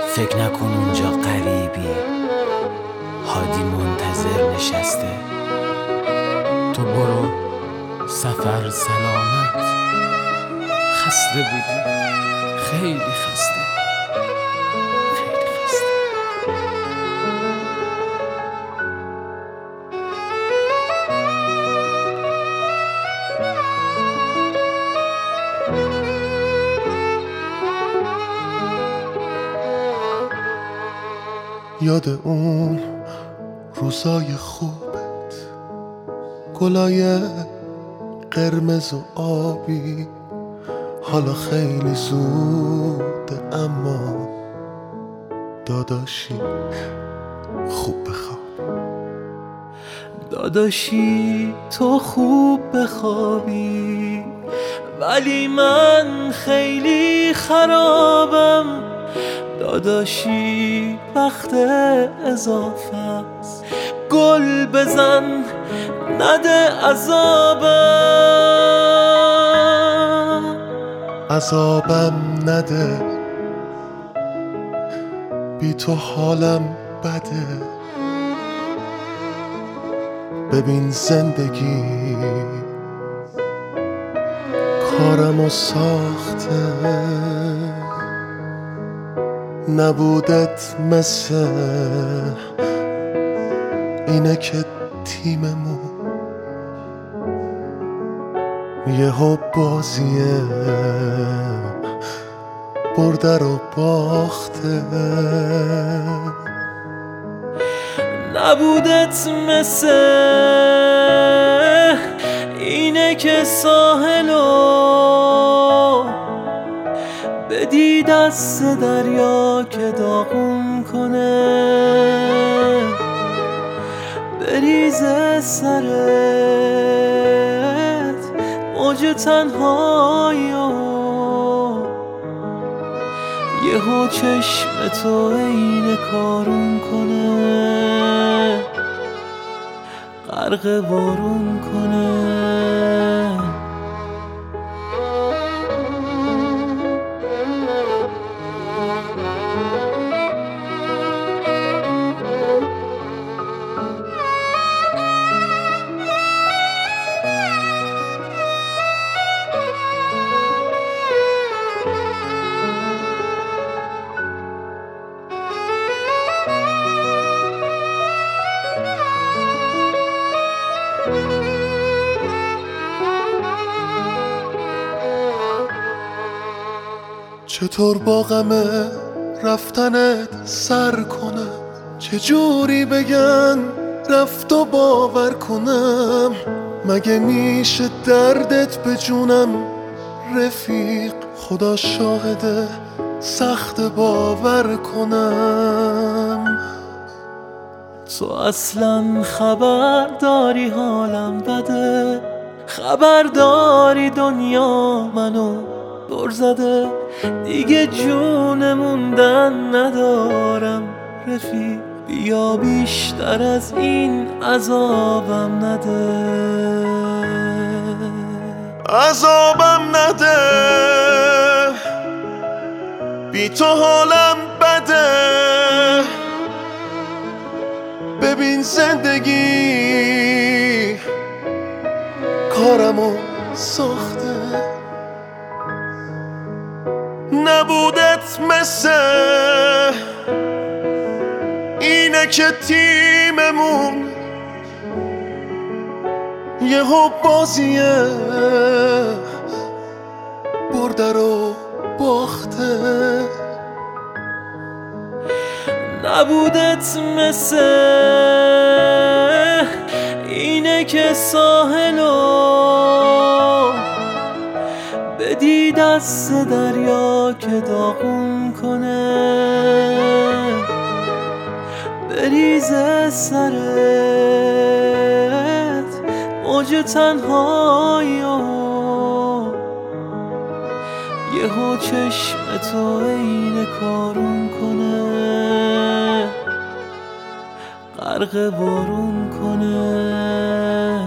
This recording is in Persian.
فکر نکن اونجا غریبی، هادی منتظر نشسته. تو برو سفر سلامت. خسته بودی، خیلی خسته، خیلی خسته. یاد اون روزای خوبت، گلای قرمز و آبی، حالا خیلی زوده اما داداشی خوب بخواب. داداشی تو خوب بخوابی، ولی من خیلی خرابم. داداشی وقت اضافه است، گل بزن نده عذابم نده، بی تو حالم بده. ببین زندگی کارمو ساخته، نبودت مثل اینه که تیممون یهو بازیه برده رو باخته. نبودت مثل اینه که ساحلو بدی دست دریا که داغون کنه، بریزه سرت موج تنهاییو، یهو چشم تو عین کارون کنه، غرق بارون کنه. چطور با غم رفتنت سر کنم، چجوری بگن رفت و باور کنم. مگه میشه دردت به جونم رفیق، خدا شاهده سخت باور کنم. تو اصلا خبر داری حالم بده، خبر داری دنیا منو دور زده، دیگه جون موندن ندارم رفیق، بیا بیشتر از این عذابم نده. عذابم نده، بی تو حالم بده. ببین زندگی کارمو ساخته، نبودت مثل اینه که تیممون یهو بازیه برده رو باخته. نبودت مثل اینه که ساحلو بدی دست دریا که داغون کنه، بریزه سرت موج تنهاییو، یهو چشم تو عین کارون کنه، غرق بارون کنه.